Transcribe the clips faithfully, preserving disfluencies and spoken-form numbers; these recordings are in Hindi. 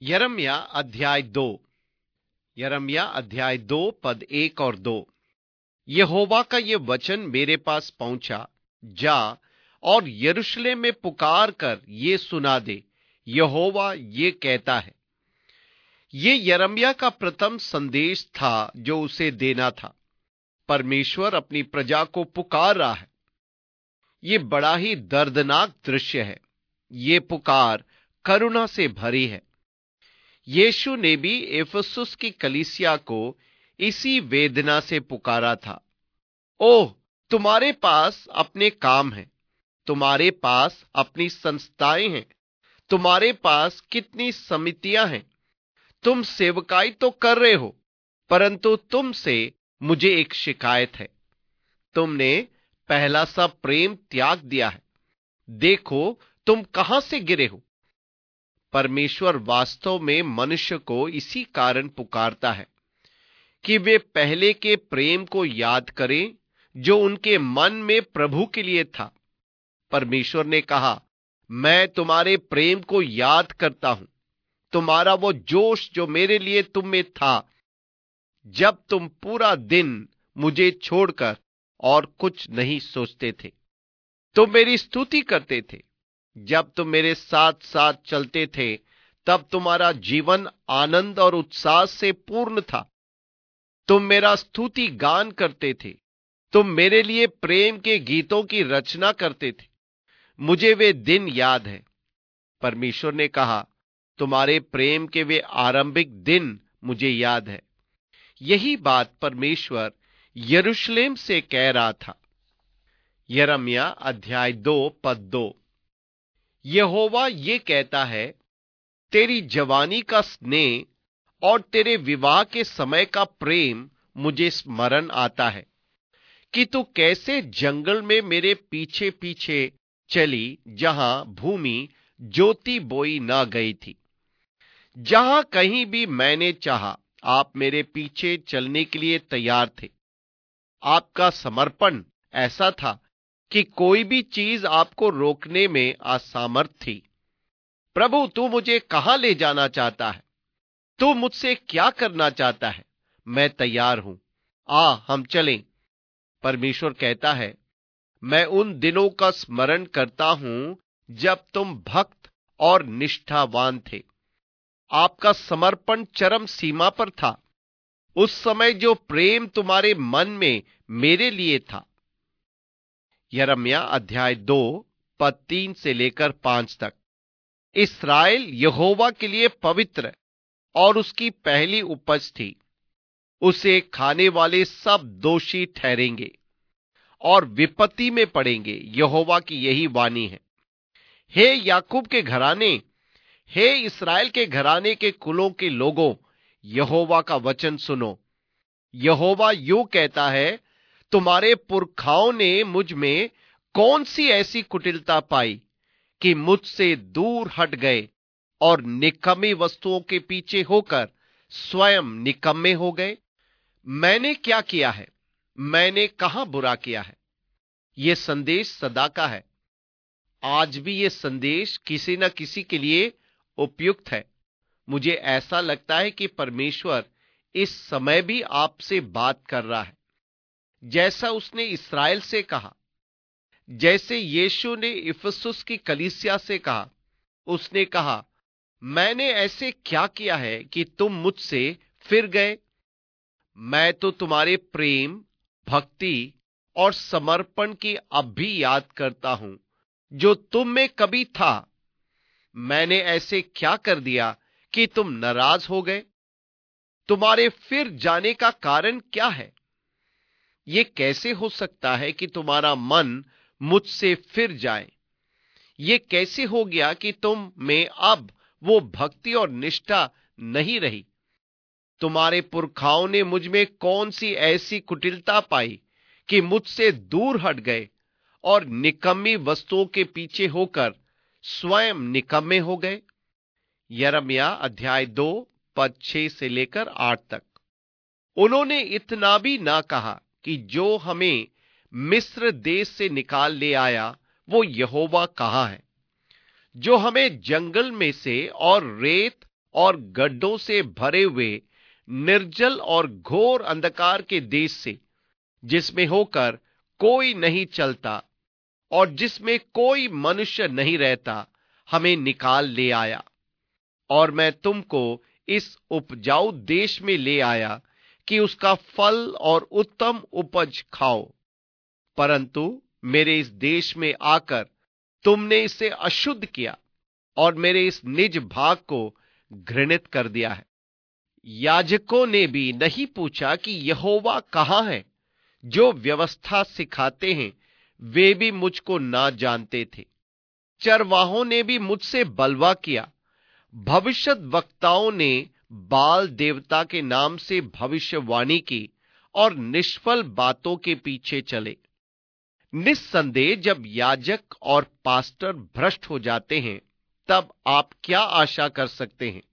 यिर्मयाह अध्याय दो। यिर्मयाह अध्याय दो पद एक और दो। यहोवा का यह वचन मेरे पास पहुंचा, जा और यरूशलेम में पुकार कर ये सुना दे, यहोवा ये कहता है। ये यिर्मयाह का प्रथम संदेश था जो उसे देना था। परमेश्वर अपनी प्रजा को पुकार रहा है। ये बड़ा ही दर्दनाक दृश्य है। ये पुकार करुणा से भरी है। यीशु ने भी इफिसुस की कलीसिया को इसी वेदना से पुकारा था। ओह, तुम्हारे पास अपने काम हैं, तुम्हारे पास अपनी संस्थाएं हैं, तुम्हारे पास कितनी समितियां हैं, तुम सेवकाई तो कर रहे हो, परंतु तुमसे मुझे एक शिकायत है। तुमने पहला सा प्रेम त्याग दिया है। देखो तुम कहां से गिरे हो। परमेश्वर वास्तव में मनुष्य को इसी कारण पुकारता है कि वे पहले के प्रेम को याद करें जो उनके मन में प्रभु के लिए था। परमेश्वर ने कहा, मैं तुम्हारे प्रेम को याद करता हूं, तुम्हारा वो जोश जो मेरे लिए तुम में था, जब तुम पूरा दिन मुझे छोड़कर और कुछ नहीं सोचते थे। तुम मेरी स्तुति करते थे। जब तुम मेरे साथ साथ चलते थे, तब तुम्हारा जीवन आनंद और उत्साह से पूर्ण था। तुम मेरा स्तुति गान करते थे। तुम मेरे लिए प्रेम के गीतों की रचना करते थे। मुझे वे दिन याद है। परमेश्वर ने कहा, तुम्हारे प्रेम के वे आरंभिक दिन मुझे याद है। यही बात परमेश्वर यरूशलेम से कह रहा था। यिर्मयाह अध्याय दो पद दो। यहोवा ये कहता है, तेरी जवानी का स्नेह और तेरे विवाह के समय का प्रेम मुझे स्मरण आता है कि तू कैसे जंगल में मेरे पीछे पीछे चली, जहां भूमि ज्योति बोई ना गई थी। जहां कहीं भी मैंने चाहा, आप मेरे पीछे चलने के लिए तैयार थे। आपका समर्पण ऐसा था कि कोई भी चीज आपको रोकने में असमर्थ थी। प्रभु, तू मुझे कहां ले जाना चाहता है? तू मुझसे क्या करना चाहता है? मैं तैयार हूं, आ हम चलें। परमेश्वर कहता है, मैं उन दिनों का स्मरण करता हूं जब तुम भक्त और निष्ठावान थे। आपका समर्पण चरम सीमा पर था। उस समय जो प्रेम तुम्हारे मन में मेरे लिए था। यिर्मयाह अध्याय दो पद तीन से लेकर पांच तक। इस्राएल यहोवा के लिए पवित्र और उसकी पहली उपज थी। उसे खाने वाले सब दोषी ठहरेंगे और विपत्ति में पड़ेंगे। यहोवा की यही वाणी है। हे याकूब के घराने, हे इस्राएल के घराने के कुलों के लोगों, यहोवा का वचन सुनो। यहोवा यूं कहता है, तुम्हारे पुरखाओं ने मुझ में कौन सी ऐसी कुटिलता पाई कि मुझसे दूर हट गए और निकम्मी वस्तुओं के पीछे होकर स्वयं निकम्मे हो गए। मैंने क्या किया है? मैंने कहां बुरा किया है? यह संदेश सदा का है। आज भी यह संदेश किसी न किसी के लिए उपयुक्त है। मुझे ऐसा लगता है कि परमेश्वर इस समय भी आपसे बात कर रहा है, जैसा उसने इस्राएल से कहा, जैसे यीशु ने इफिसुस की कलीसिया से कहा। उसने कहा, मैंने ऐसे क्या किया है कि तुम मुझसे फिर गए? मैं तो तुम्हारे प्रेम, भक्ति और समर्पण की अब भी याद करता हूं जो तुम में कभी था। मैंने ऐसे क्या कर दिया कि तुम नाराज हो गए? तुम्हारे फिर जाने का कारण क्या है? यह कैसे हो सकता है कि तुम्हारा मन मुझसे फिर जाए? यह कैसे हो गया कि तुम में अब वो भक्ति और निष्ठा नहीं रही? तुम्हारे पुरखाओं ने मुझ में कौन सी ऐसी कुटिलता पाई कि मुझसे दूर हट गए और निकम्मी वस्तुओं के पीछे होकर स्वयं निकम्मे हो गए? यिर्मयाह अध्याय दो पद छह से लेकर आठ तक। उन्होंने इतना भी ना कहा कि जो हमें मिस्र देश से निकाल ले आया वो यहोवा कहाँ है, जो हमें जंगल में से और रेत और गड्ढों से भरे हुए निर्जल और घोर अंधकार के देश से, जिसमें होकर कोई नहीं चलता और जिसमें कोई मनुष्य नहीं रहता, हमें निकाल ले आया। और मैं तुमको इस उपजाऊ देश में ले आया कि उसका फल और उत्तम उपज खाओ। परंतु मेरे इस देश में आकर तुमने इसे अशुद्ध किया और मेरे इस निज भाग को घृणित कर दिया है। याजकों ने भी नहीं पूछा कि यहोवा कहाँ है। जो व्यवस्था सिखाते हैं वे भी मुझको ना जानते थे। चरवाहों ने भी मुझसे बलवा किया। भविष्यद्वक्ताओं ने बाल देवता के नाम से भविष्यवाणी की और निष्फल बातों के पीछे चले। निस्संदेह जब याजक और पास्टर भ्रष्ट हो जाते हैं, तब आप क्या आशा कर सकते हैं।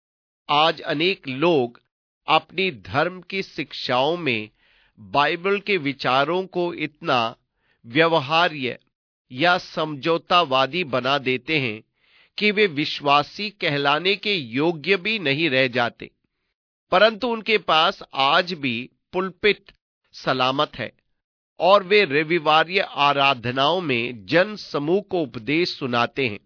आज अनेक लोग अपनी धर्म की शिक्षाओं में बाइबल के विचारों को इतना व्यवहार्य या समझौतावादी बना देते हैं कि वे विश्वासी कहलाने के योग्य भी नहीं रह जाते। परंतु उनके पास आज भी पुलपिट सलामत है और वे रविवारीय आराधनाओं में जन समूह को उपदेश सुनाते हैं।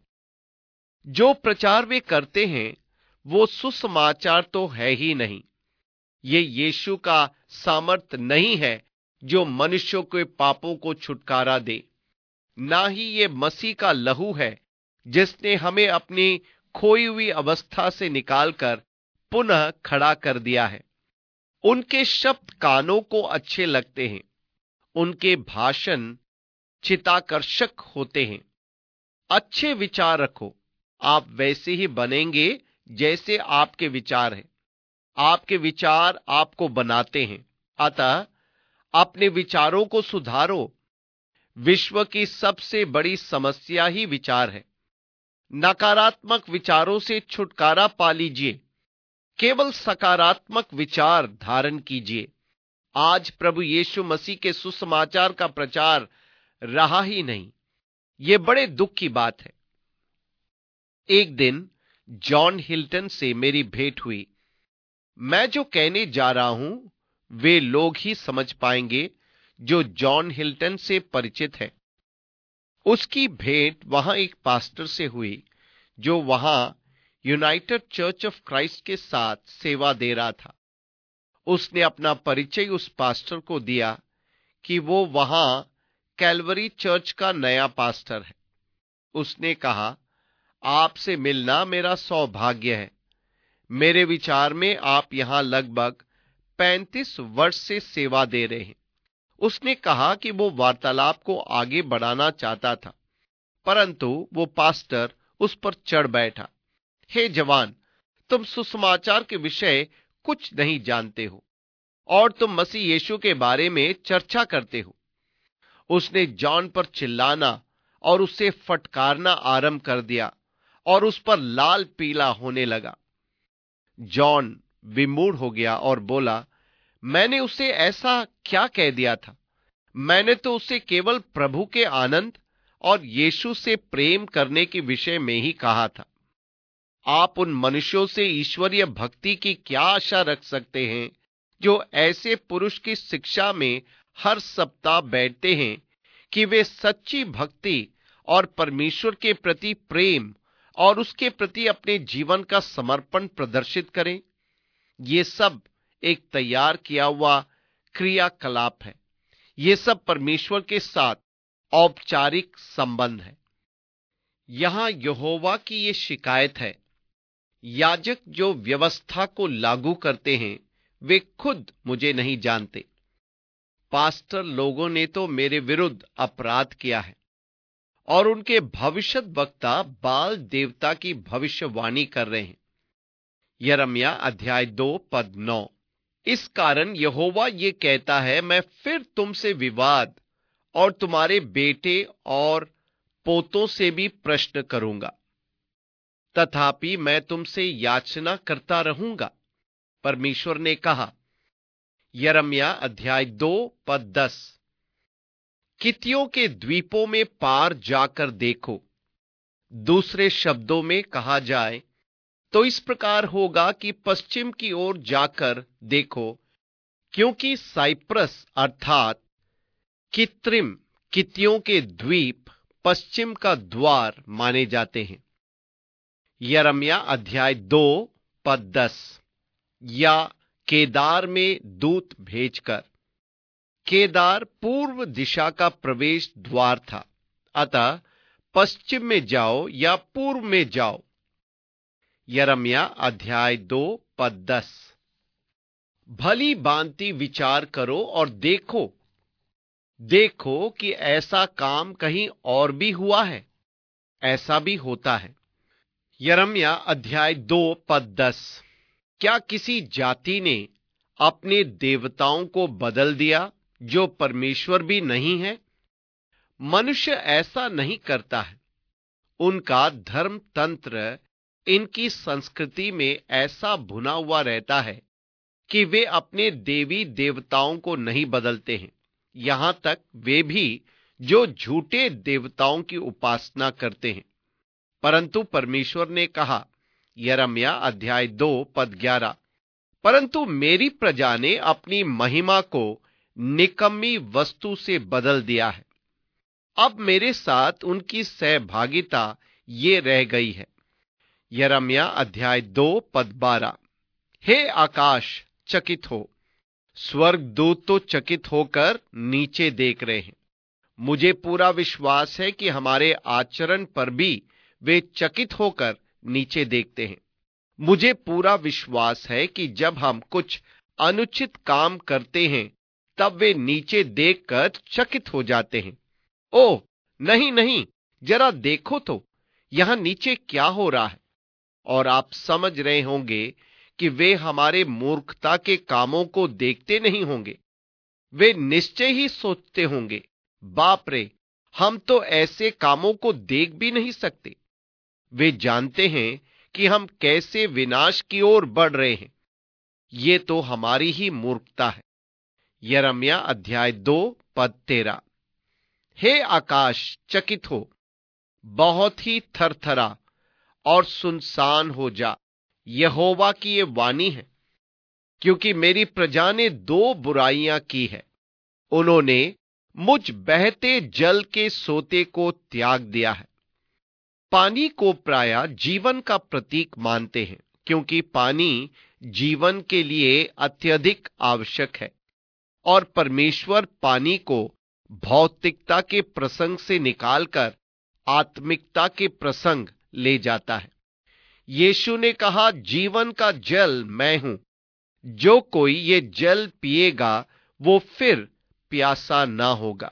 जो प्रचार वे करते हैं वो सुसमाचार तो है ही नहीं। ये यीशु का सामर्थ्य नहीं है जो मनुष्यों के पापों को छुटकारा दे। ना ही ये मसीह का लहू है जिसने हमें अपनी खोई हुई अवस्था से निकालकर पुनः खड़ा कर दिया है। उनके शब्द कानों को अच्छे लगते हैं, उनके भाषण चित्ताकर्षक होते हैं। अच्छे विचार रखो, आप वैसे ही बनेंगे जैसे आपके विचार हैं। आपके विचार आपको बनाते हैं, अतः अपने विचारों को सुधारो। विश्व की सबसे बड़ी समस्या ही विचार है। नकारात्मक विचारों से छुटकारा पा लीजिए, केवल सकारात्मक विचार धारण कीजिए। आज प्रभु यीशु मसीह के सुसमाचार का प्रचार रहा ही नहीं। यह बड़े दुख की बात है। एक दिन जॉन हिल्टन से मेरी भेंट हुई। मैं जो कहने जा रहा हूं वे लोग ही समझ पाएंगे जो जॉन हिल्टन से परिचित है। उसकी भेंट वहां एक पास्टर से हुई जो वहां यूनाइटेड चर्च ऑफ क्राइस्ट के साथ सेवा दे रहा था। उसने अपना परिचय उस पास्टर को दिया कि वो वहां कैलवरी चर्च का नया पास्टर है। उसने कहा, आपसे मिलना मेरा सौभाग्य है। मेरे विचार में आप यहां लगभग पैंतीस वर्ष से सेवा दे रहे हैं। उसने कहा कि वो वार्तालाप को आगे बढ़ाना चाहता था, परंतु वो पास्टर उस पर चढ़ बैठा। हे जवान, तुम सुसमाचार के विषय कुछ नहीं जानते हो और तुम मसीह यीशु के बारे में चर्चा करते हो। उसने जॉन पर चिल्लाना और उसे फटकारना आरंभ कर दिया और उस पर लाल पीला होने लगा। जॉन विमूढ़ हो गया और बोला, मैंने उसे ऐसा क्या कह दिया था? मैंने तो उसे केवल प्रभु के आनंद और यीशु से प्रेम करने के विषय में ही कहा था। आप उन मनुष्यों से ईश्वरीय भक्ति की क्या आशा रख सकते हैं जो ऐसे पुरुष की शिक्षा में हर सप्ताह बैठते हैं कि वे सच्ची भक्ति और परमेश्वर के प्रति प्रेम और उसके प्रति अपने जीवन का समर्पण प्रदर्शित करें? ये सब एक तैयार किया हुआ क्रियाकलाप है। ये सब परमेश्वर के साथ औपचारिक संबंध है। यहां यहोवा की ये शिकायत है, याजक जो व्यवस्था को लागू करते हैं वे खुद मुझे नहीं जानते। पास्टर लोगों ने तो मेरे विरुद्ध अपराध किया है और उनके भविष्यद्वक्ता बाल देवता की भविष्यवाणी कर रहे हैं। यिर्मयाह अध्याय दो पद नौ। इस कारण यहोवा ये कहता है, मैं फिर तुमसे विवाद और तुम्हारे बेटे और पोतों से भी प्रश्न करूंगा, तथापि मैं तुमसे याचना करता रहूंगा। परमेश्वर ने कहा। यिर्मयाह अध्याय दो पद दस। कित्तियों के द्वीपों में पार जाकर देखो। दूसरे शब्दों में कहा जाए तो इस प्रकार होगा कि पश्चिम की ओर जाकर देखो, क्योंकि साइप्रस अर्थात कित्रिम कित्तियों के द्वीप पश्चिम का द्वार माने जाते हैं। यिर्मयाह अध्याय दो पद दस। या केदार में दूत भेजकर। केदार पूर्व दिशा का प्रवेश द्वार था, अतः पश्चिम में जाओ या पूर्व में जाओ। यिर्मयाह अध्याय दो पद दस। भली भांति विचार करो और देखो देखो कि ऐसा काम कहीं और भी हुआ है, ऐसा भी होता है। यिर्मयाह अध्याय दो पद दस। क्या किसी जाति ने अपने देवताओं को बदल दिया जो परमेश्वर भी नहीं है? मनुष्य ऐसा नहीं करता है। उनका धर्म तंत्र इनकी संस्कृति में ऐसा भुना हुआ रहता है कि वे अपने देवी देवताओं को नहीं बदलते हैं, यहां तक वे भी जो झूठे देवताओं की उपासना करते हैं। परंतु परमेश्वर ने कहा, यिर्मयाह अध्याय दो पद ग्यारह, परंतु मेरी प्रजा ने अपनी महिमा को निकम्मी वस्तु से बदल दिया है। अब मेरे साथ उनकी सहभागिता ये रह गई है। यिर्मयाह अध्याय दो पद बारह। हे आकाश चकित हो, स्वर्गदूत तो चकित होकर नीचे देख रहे हैं। मुझे पूरा विश्वास है कि हमारे आचरण पर भी वे चकित होकर नीचे देखते हैं। मुझे पूरा विश्वास है कि जब हम कुछ अनुचित काम करते हैं तब वे नीचे देखकर चकित हो जाते हैं। ओह नहीं नहीं, जरा देखो तो यहां नीचे क्या हो रहा है। और आप समझ रहे होंगे कि वे हमारे मूर्खता के कामों को देखते नहीं होंगे। वे निश्चय ही सोचते होंगे, बाप रे, हम तो ऐसे कामों को देख भी नहीं सकते। वे जानते हैं कि हम कैसे विनाश की ओर बढ़ रहे हैं। ये तो हमारी ही मूर्खता है। यिर्मयाह अध्याय दो पद तेरह। हे आकाश चकित हो, बहुत ही थरथरा और सुनसान हो जा, यहोवा की ये वाणी है। क्योंकि मेरी प्रजा ने दो बुराइयां की है। उन्होंने मुझ बहते जल के सोते को त्याग दिया है। पानी को प्रायः जीवन का प्रतीक मानते हैं, क्योंकि पानी जीवन के लिए अत्यधिक आवश्यक है। और परमेश्वर पानी को भौतिकता के प्रसंग से निकालकर आत्मिकता के प्रसंग ले जाता है। यीशु ने कहा, जीवन का जल मैं हूं, जो कोई ये जल पिएगा वो फिर प्यासा ना होगा।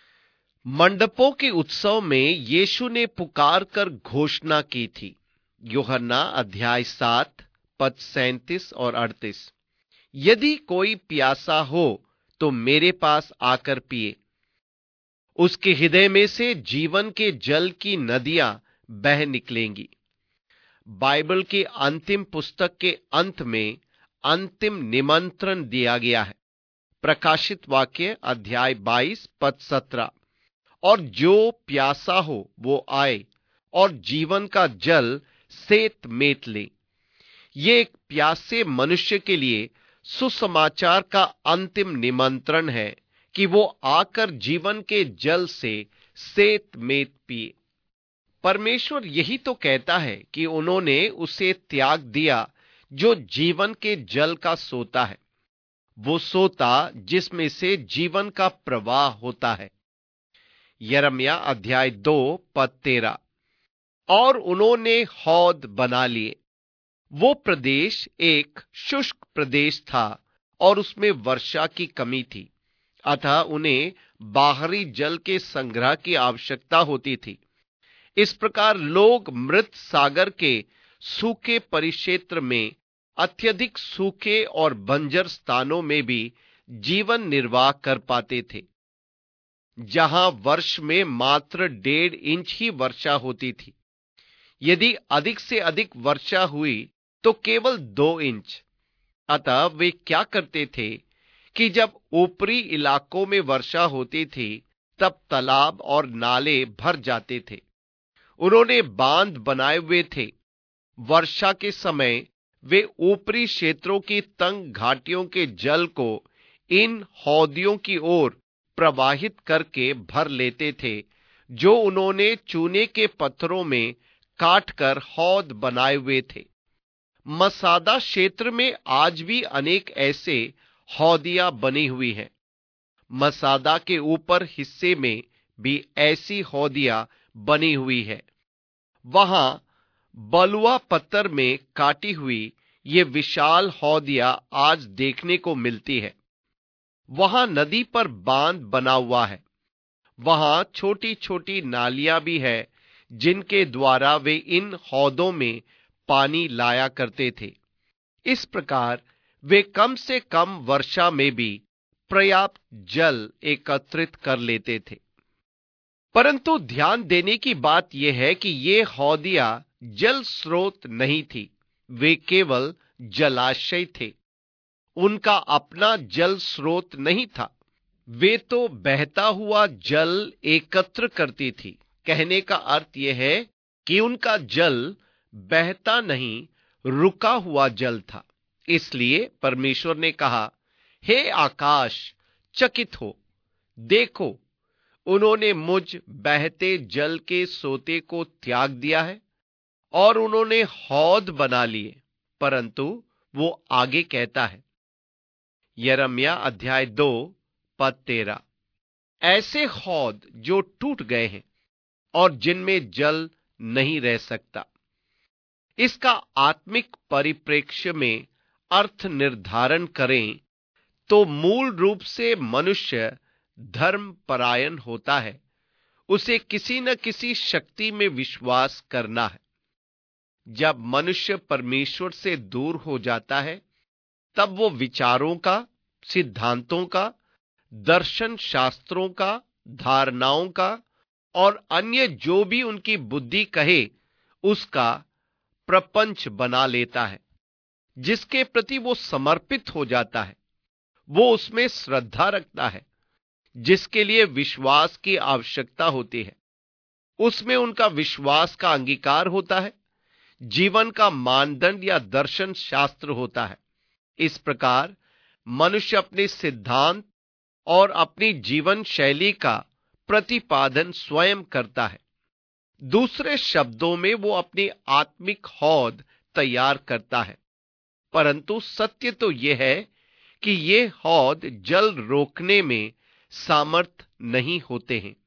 मंडपों के उत्सव में यीशु ने पुकार कर घोषणा की थी। यूहन्ना अध्याय सात पद सैंतीस और अड़तीस। यदि कोई प्यासा हो तो मेरे पास आकर पिए, उसके हृदय में से जीवन के जल की नदियां बह निकलेंगी। बाइबल की अंतिम पुस्तक के अंत में अंतिम निमंत्रण दिया गया है। प्रकाशित वाक्य अध्याय बाईस पद सत्रह। और जो प्यासा हो वो आए और जीवन का जल सेत मेत ले। ये एक प्यासे मनुष्य के लिए सुसमाचार का अंतिम निमंत्रण है कि वो आकर जीवन के जल से सेत मेत पिए। परमेश्वर यही तो कहता है कि उन्होंने उसे त्याग दिया जो जीवन के जल का सोता है, वो सोता जिसमें से जीवन का प्रवाह होता है। यिर्मयाह अध्याय दो पद तेरह। और उन्होंने हौद बना लिए। वो प्रदेश एक शुष्क प्रदेश था और उसमें वर्षा की कमी थी, अतः उन्हें बाहरी जल के संग्रह की आवश्यकता होती थी। इस प्रकार लोग मृत सागर के सूखे परिक्षेत्र में, अत्यधिक सूखे और बंजर स्थानों में भी जीवन निर्वाह कर पाते थे, जहां वर्ष में मात्र डेढ़ इंच ही वर्षा होती थी। यदि अधिक से अधिक वर्षा हुई तो केवल दो इंच। अतः वे क्या करते थे कि जब ऊपरी इलाकों में वर्षा होती थी तब तालाब और नाले भर जाते थे। उन्होंने बांध बनाए हुए थे। वर्षा के समय वे ऊपरी क्षेत्रों की तंग घाटियों के जल को इन हौदियों की ओर प्रवाहित करके भर लेते थे, जो उन्होंने चूने के पत्थरों में काटकर हौद बनाए हुए थे। मसादा क्षेत्र में आज भी अनेक ऐसे हौदियां बनी हुई हैं। मसादा के ऊपर हिस्से में भी ऐसी हौदियां बनी हुई है। वहां बलुआ पत्थर में काटी हुई ये विशाल हौदियां आज देखने को मिलती है। वहां नदी पर बांध बना हुआ है। वहां छोटी छोटी नालियां भी है, जिनके द्वारा वे इन हौदों में पानी लाया करते थे। इस प्रकार वे कम से कम वर्षा में भी पर्याप्त जल एकत्रित कर लेते थे। परंतु ध्यान देने की बात यह है कि ये हौदियां जल स्रोत नहीं थी, वे केवल जलाशय थे। उनका अपना जल स्रोत नहीं था। वे तो बहता हुआ जल एकत्र करती थी। कहने का अर्थ यह है कि उनका जल बहता नहीं, रुका हुआ जल था। इसलिए परमेश्वर ने कहा, हे आकाश, चकित हो, देखो, उन्होंने मुझ बहते जल के सोते को त्याग दिया है और उन्होंने हौद बना लिए। परंतु वो आगे कहता है, यिर्मयाह अध्याय दो पद तेरह, ऐसे हौद जो टूट गए हैं और जिनमें जल नहीं रह सकता। इसका आत्मिक परिप्रेक्ष्य में अर्थ निर्धारण करें तो मूल रूप से मनुष्य धर्म परायण होता है। उसे किसी न किसी शक्ति में विश्वास करना है। जब मनुष्य परमेश्वर से दूर हो जाता है, तब वो विचारों का, सिद्धांतों का, दर्शन शास्त्रों का, धारणाओं का और अन्य जो भी उनकी बुद्धि कहे उसका प्रपंच बना लेता है। जिसके प्रति वो समर्पित हो जाता है, वो उसमें श्रद्धा रखता है, जिसके लिए विश्वास की आवश्यकता होती है, उसमें उनका विश्वास का अंगीकार होता है, जीवन का मानदंड या दर्शन शास्त्र होता है। इस प्रकार मनुष्य अपने सिद्धांत और अपनी जीवन शैली का प्रतिपादन स्वयं करता है। दूसरे शब्दों में वो अपनी आत्मिक हौद तैयार करता है। परंतु सत्य तो यह है कि ये हौद जल रोकने में सामर्थ नहीं होते हैं।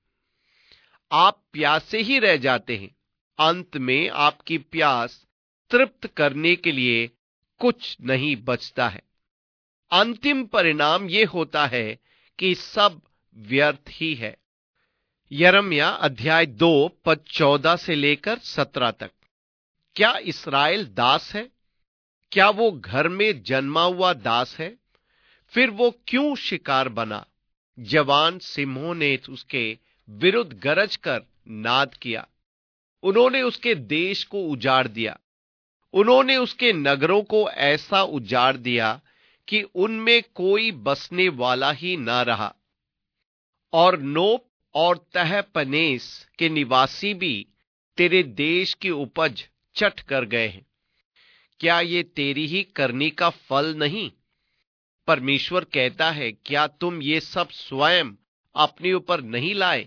आप प्यासे ही रह जाते हैं। अंत में आपकी प्यास तृप्त करने के लिए कुछ नहीं बचता है। अंतिम परिणाम यह होता है कि सब व्यर्थ ही है। यिर्मयाह अध्याय दो पद चौदह से लेकर सत्रह तक। क्या इस्राएल दास है? क्या वो घर में जन्मा हुआ दास है? फिर वो क्यों शिकार बना? जवान सिंहों ने उसके विरुद्ध गरज कर नाद किया। उन्होंने उसके देश को उजाड़ दिया। उन्होंने उसके नगरों को ऐसा उजाड़ दिया कि उनमें कोई बसने वाला ही ना रहा। और नोप और तहपनेस के निवासी भी तेरे देश की उपज चट कर गए हैं। क्या ये तेरी ही करनी का फल नहीं? परमेश्वर कहता है, क्या तुम ये सब स्वयं अपने ऊपर नहीं लाए?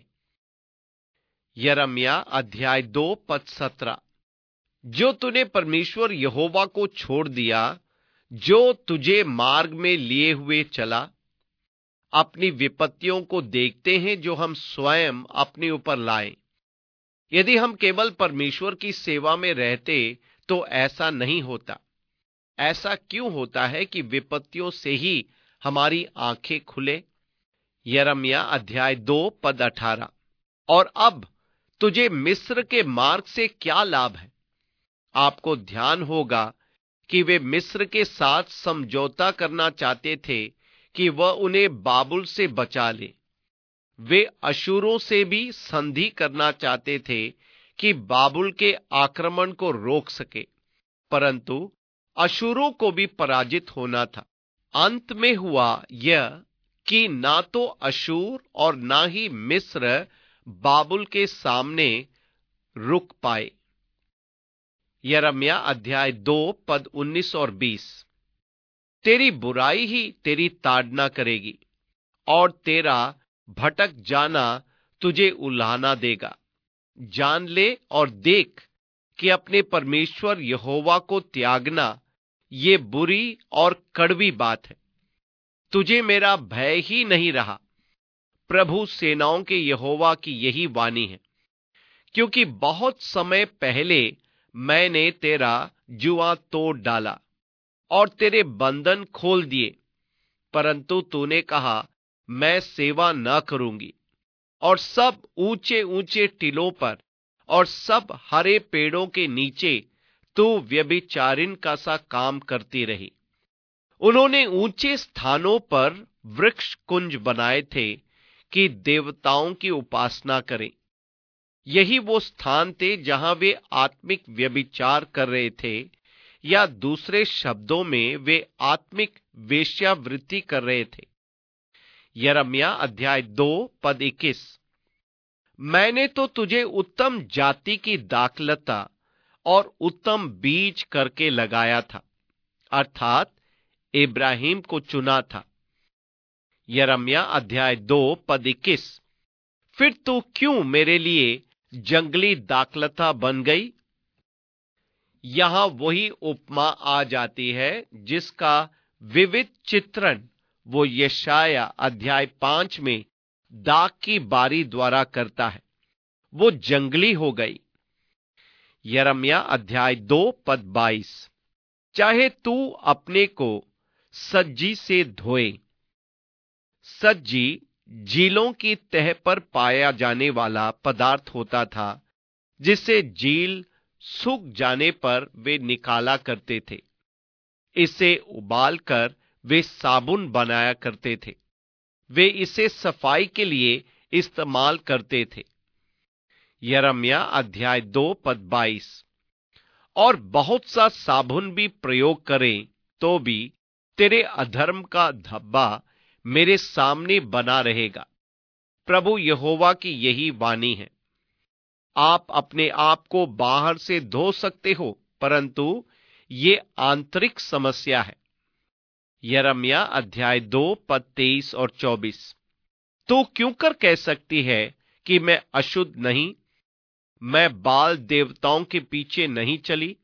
यिर्मयाह अध्याय दो पद सत्रह। जो तूने परमेश्वर यहोवा को छोड़ दिया, जो तुझे मार्ग में लिए हुए चला, अपनी विपत्तियों को देखते हैं जो हम स्वयं अपने ऊपर लाए। यदि हम केवल परमेश्वर की सेवा में रहते तो ऐसा नहीं होता। ऐसा क्यों होता है कि विपत्तियों से ही हमारी आंखें खुले? यिर्मयाह अध्याय दो पद अठारह। और अब तुझे मिस्र के मार्ग से क्या लाभ है? आपको ध्यान होगा कि वे मिस्र के साथ समझौता करना चाहते थे कि वह उन्हें बाबुल से बचा ले। वे अशूरों से भी संधि करना चाहते थे कि बाबुल के आक्रमण को रोक सके, परंतु अशूरों को भी पराजित होना था। अंत में हुआ यह कि ना तो अशूर और ना ही मिस्र बाबुल के सामने रुक पाए। यिर्मयाह अध्याय दो पद उन्नीस और बीस। तेरी बुराई ही तेरी ताड़ना करेगी और तेरा भटक जाना तुझे उल्हाना देगा। जान ले और देख कि अपने परमेश्वर यहोवा को त्यागना ये बुरी और कड़वी बात है। तुझे मेरा भय ही नहीं रहा, प्रभु सेनाओं के यहोवा की यही वाणी है। क्योंकि बहुत समय पहले मैंने तेरा जुआ तोड़ डाला और तेरे बंधन खोल दिए, परंतु तूने कहा मैं सेवा न करूंगी। और सब ऊंचे ऊंचे टीलों पर और सब हरे पेड़ों के नीचे तू व्यभिचारिन का सा काम करती रही। उन्होंने ऊंचे स्थानों पर वृक्ष कुंज बनाए थे कि देवताओं की उपासना करें। यही वो स्थान थे जहां वे आत्मिक व्यभिचार कर रहे थे, या दूसरे शब्दों में वे आत्मिक वेश्यावृत्ति कर रहे थे। यिर्मयाह अध्याय दो पद इक्कीस। मैंने तो तुझे उत्तम जाति की दाखलता और उत्तम बीज करके लगाया था, अर्थात इब्राहिम को चुना था। यिर्मयाह अध्याय दो पद इक्कीस। फिर तू क्यों मेरे लिए जंगली दाखलता बन गई? यहां वही उपमा आ जाती है जिसका विविध चित्रण वो यशायाह अध्याय पांच में दाख की बारी द्वारा करता है। वो जंगली हो गई। यिर्मयाह अध्याय दो पद बाईस। चाहे तू अपने को सज्जी से धोए। सज्जी झीलों की तह पर पाया जाने वाला पदार्थ होता था, जिसे झील सूख जाने पर वे निकाला करते थे। इसे उबालकर वे साबुन बनाया करते थे। वे इसे सफाई के लिए इस्तेमाल करते थे। यिर्मयाह अध्याय दो पद बाईस। और बहुत सा साबुन भी प्रयोग करें तो भी तेरे अधर्म का धब्बा मेरे सामने बना रहेगा, प्रभु यहोवा की यही वाणी है। आप अपने आप को बाहर से धो सकते हो, परंतु ये आंतरिक समस्या है। यिर्मयाह अध्याय दो पद तेईस और चौबीस। तो क्यों कर कह सकती है कि मैं अशुद्ध नहीं, मैं बाल देवताओं के पीछे नहीं चली?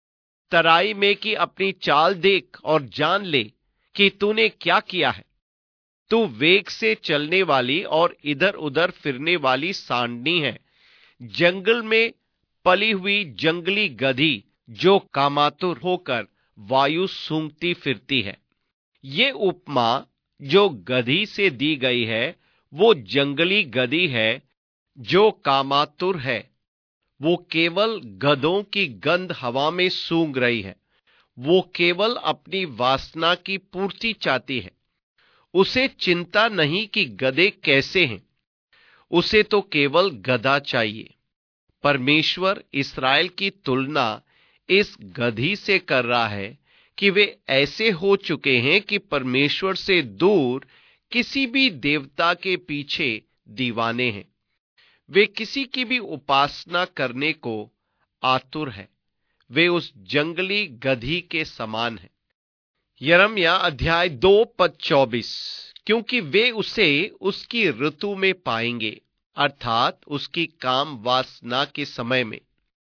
तराई में की अपनी चाल देख और जान ले कि तूने क्या किया है। तू वेग से चलने वाली और इधर उधर फिरने वाली सांडनी है, जंगल में पली हुई जंगली गधी जो कामातुर होकर वायु सूंघती फिरती है। ये उपमा जो गधी से दी गई है वो जंगली गधी है जो कामातुर है। वो केवल गधों की गंध हवा में सूंघ रही है। वो केवल अपनी वासना की पूर्ति चाहती है। उसे चिंता नहीं कि गधे कैसे हैं, उसे तो केवल गधा चाहिए। परमेश्वर इस्राएल की तुलना इस गधी से कर रहा है कि वे ऐसे हो चुके हैं कि परमेश्वर से दूर किसी भी देवता के पीछे दीवाने हैं। वे किसी की भी उपासना करने को आतुर है। वे उस जंगली गधी के समान हैं। यिर्मयाह अध्याय दो पद चौबीस। क्योंकि वे उसे उसकी ऋतु में पाएंगे, अर्थात उसकी काम वासना के समय में।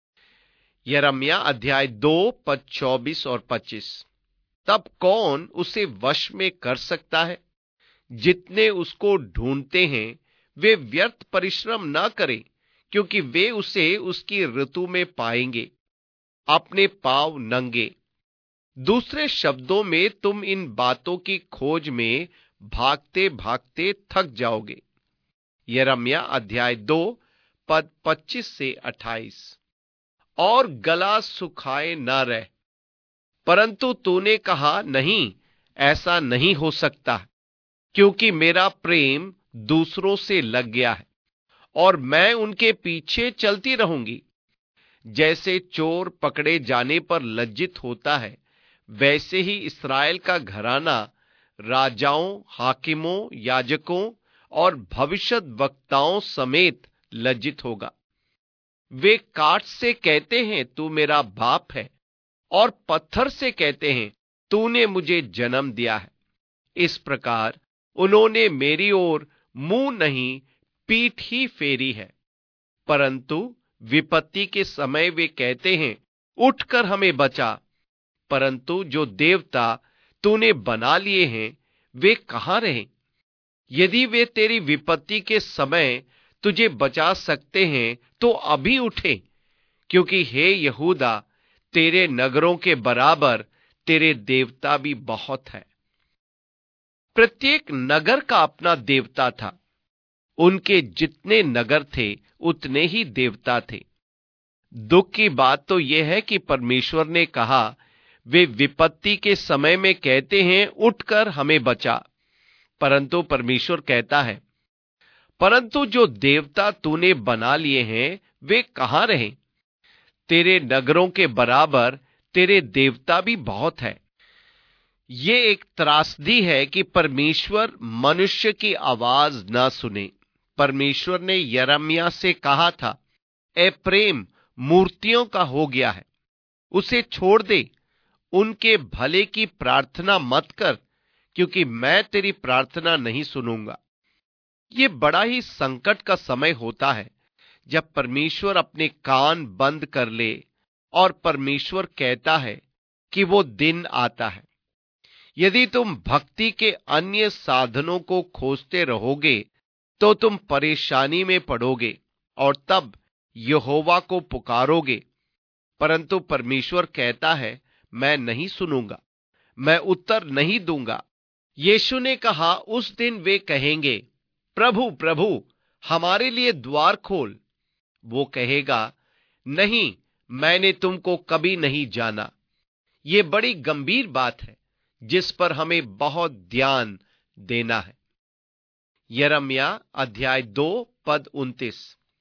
यिर्मयाह अध्याय दो पद चौबीस और पच्चीस। तब कौन उसे वश में कर सकता है? जितने उसको ढूंढते हैं वे व्यर्थ परिश्रम न करें, क्योंकि वे उसे उसकी ऋतु में पाएंगे, अपने पांव नंगे। दूसरे शब्दों में तुम इन बातों की खोज में भागते भागते थक जाओगे। यिर्मयाह अध्याय दो पद पच्चीस से अट्ठाईस। और गला सुखाए न रह, परंतु तूने कहा नहीं, ऐसा नहीं हो सकता, क्योंकि मेरा प्रेम दूसरों से लग गया है और मैं उनके पीछे चलती रहूंगी। जैसे चोर पकड़े जाने पर लज्जित होता है, वैसे ही इस्राएल का घराना राजाओं, हाकिमों, याजकों और भविष्यद्वक्ताओं समेत लज्जित होगा। वे काठ से कहते हैं तू मेरा बाप है, और पत्थर से कहते हैं तूने मुझे जन्म दिया है। इस प्रकार उन्होंने मेरी ओर मुंह नहीं पीठ ही फेरी है। परंतु विपत्ति के समय वे कहते हैं उठकर हमें बचा। परंतु जो देवता तूने बना लिए हैं वे कहां रहे? यदि वे तेरी विपत्ति के समय तुझे बचा सकते हैं तो अभी उठे, क्योंकि हे यहूदा, तेरे नगरों के बराबर तेरे देवता भी बहुत है। प्रत्येक नगर का अपना देवता था। उनके जितने नगर थे उतने ही देवता थे। दुख की बात तो यह है कि परमेश्वर ने कहा वे विपत्ति के समय में कहते हैं उठकर हमें बचा, परंतु परमेश्वर कहता है परंतु जो देवता तूने बना लिए हैं वे कहां रहे? तेरे नगरों के बराबर तेरे देवता भी बहुत है। ये एक त्रासदी है कि परमेश्वर मनुष्य की आवाज ना सुने। परमेश्वर ने यिर्मयाह से कहा था, ए प्रेम मूर्तियों का हो गया है, उसे छोड़ दे, उनके भले की प्रार्थना मत कर, क्योंकि मैं तेरी प्रार्थना नहीं सुनूंगा। ये बड़ा ही संकट का समय होता है जब परमेश्वर अपने कान बंद कर ले और परमेश्वर कहता है कि वो दिन आता है। यदि तुम भक्ति के अन्य साधनों को खोजते रहोगे तो तुम परेशानी में पड़ोगे और तब यहोवा को पुकारोगे, परंतु परमेश्वर कहता है मैं नहीं सुनूंगा, मैं उत्तर नहीं दूंगा। यीशु ने कहा उस दिन वे कहेंगे प्रभु प्रभु हमारे लिए द्वार खोल। वो कहेगा नहीं, मैंने तुमको कभी नहीं जाना। ये बड़ी गंभीर बात है जिस पर हमें बहुत ध्यान देना है। यिर्मयाह अध्याय दो पद उनतीस।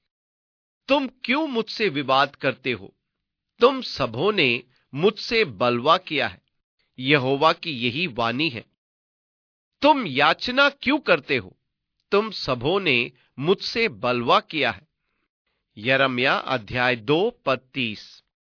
तुम क्यों मुझसे विवाद करते हो? तुम सबों ने मुझसे बलवा किया है, यहोवा की यही वाणी है। तुम याचना क्यों करते हो? तुम सबों ने मुझसे बलवा किया है। यिर्मयाह अध्याय दो पद तीस।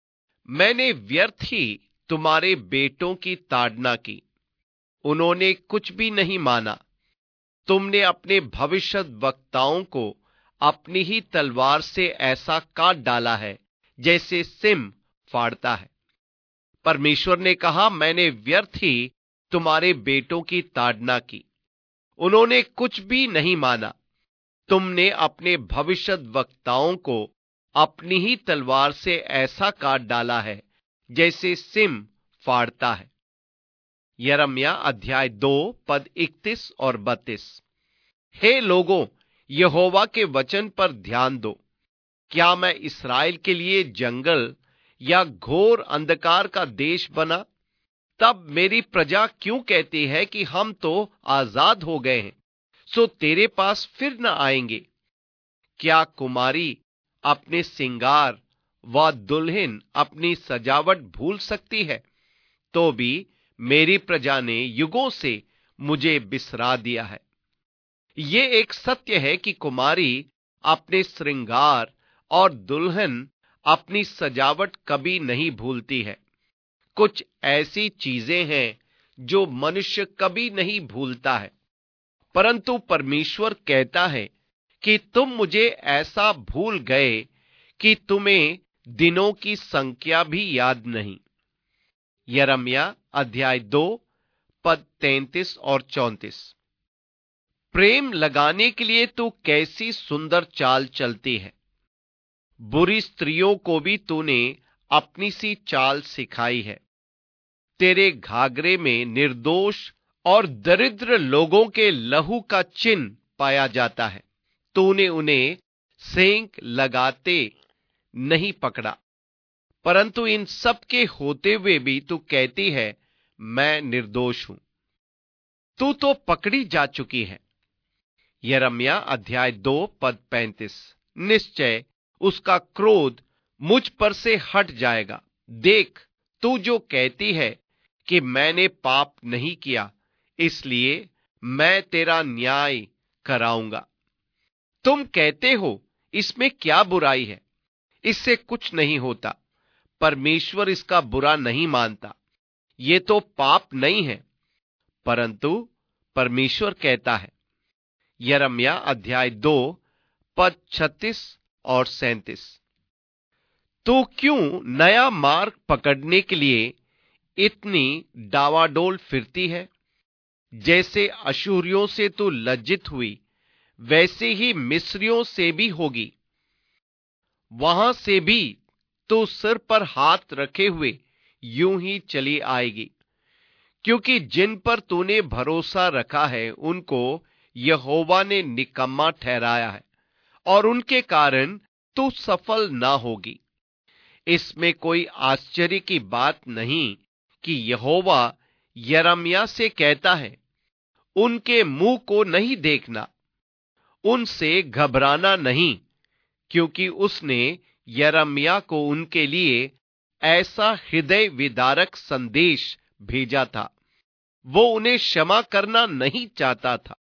मैंने व्यर्थ ही तुम्हारे बेटों की ताड़ना की, उन्होंने कुछ भी नहीं माना। तुमने अपने भविष्यद्वक्ताओं को अपनी ही तलवार से ऐसा काट डाला है जैसे सिम फाड़ता है। परमेश्वर ने कहा मैंने व्यर्थ ही तुम्हारे बेटों की ताड़ना की, उन्होंने कुछ भी नहीं माना। तुमने अपने भविष्यद्वक्ताओं को अपनी ही तलवार से ऐसा काट डाला है जैसे सिम फाड़ता है। यिर्मयाह अध्याय दो पद इकतीस और बत्तीस। हे लोगों, यहोवा के वचन पर ध्यान दो। क्या मैं इस्राएल के लिए जंगल या घोर अंधकार का देश बना? तब मेरी प्रजा क्यों कहती है कि हम तो आजाद हो गए हैं, सो तेरे पास फिर न आएंगे? क्या कुमारी अपने सिंगार व दुल्हन अपनी सजावट भूल सकती है? तो भी मेरी प्रजा ने युगों से मुझे बिसरा दिया है। ये एक सत्य है कि कुमारी अपने श्रृंगार और दुल्हन अपनी सजावट कभी नहीं भूलती है। कुछ ऐसी चीजें हैं जो मनुष्य कभी नहीं भूलता है, परंतु परमेश्वर कहता है कि तुम मुझे ऐसा भूल गए कि तुम्हें दिनों की संख्या भी याद नहीं। यिर्मयाह अध्याय दो पद तैंतीस और चौंतीस। प्रेम लगाने के लिए तू कैसी सुंदर चाल चलती है, बुरी स्त्रियों को भी तूने अपनी सी चाल सिखाई है। तेरे घाघरे में निर्दोष और दरिद्र लोगों के लहू का चिन्ह पाया जाता है। तूने उन्हें सेंक लगाते नहीं पकड़ा, परंतु इन सब के होते हुए भी तू कहती है मैं निर्दोष हूं। तू तो पकड़ी जा चुकी है। यिर्मयाह अध्याय दो पद पैंतीस। निश्चय उसका क्रोध मुझ पर से हट जाएगा। देख, तू जो कहती है कि मैंने पाप नहीं किया, इसलिए मैं तेरा न्याय कराऊंगा। तुम कहते हो इसमें क्या बुराई है? इससे कुछ नहीं होता। परमेश्वर इसका बुरा नहीं मानता। ये तो पाप नहीं है। परंतु परमेश्वर कहता है, यिर्मयाह अध्याय दो पद छत्तीस और सैंतीस, तो क्यों नया मार्ग पकड़ने के लिए इतनी डावाडोल फिरती है? जैसे अशूरियों से तू लज्जित हुई, वैसे ही मिस्रियों से भी होगी। वहां से भी तो सिर पर हाथ रखे हुए यूं ही चली आएगी, क्योंकि जिन पर तूने भरोसा रखा है उनको यहोवा ने निकम्मा ठहराया है और उनके कारण तू सफल ना होगी। इसमें कोई आश्चर्य की बात नहीं कि यहोवा यिर्मयाह से कहता है, उनके मुंह को नहीं देखना, उनसे घबराना नहीं, क्योंकि उसने यिर्मयाह को उनके लिए ऐसा हृदय विदारक संदेश भेजा था। वो उन्हें क्षमा करना नहीं चाहता था,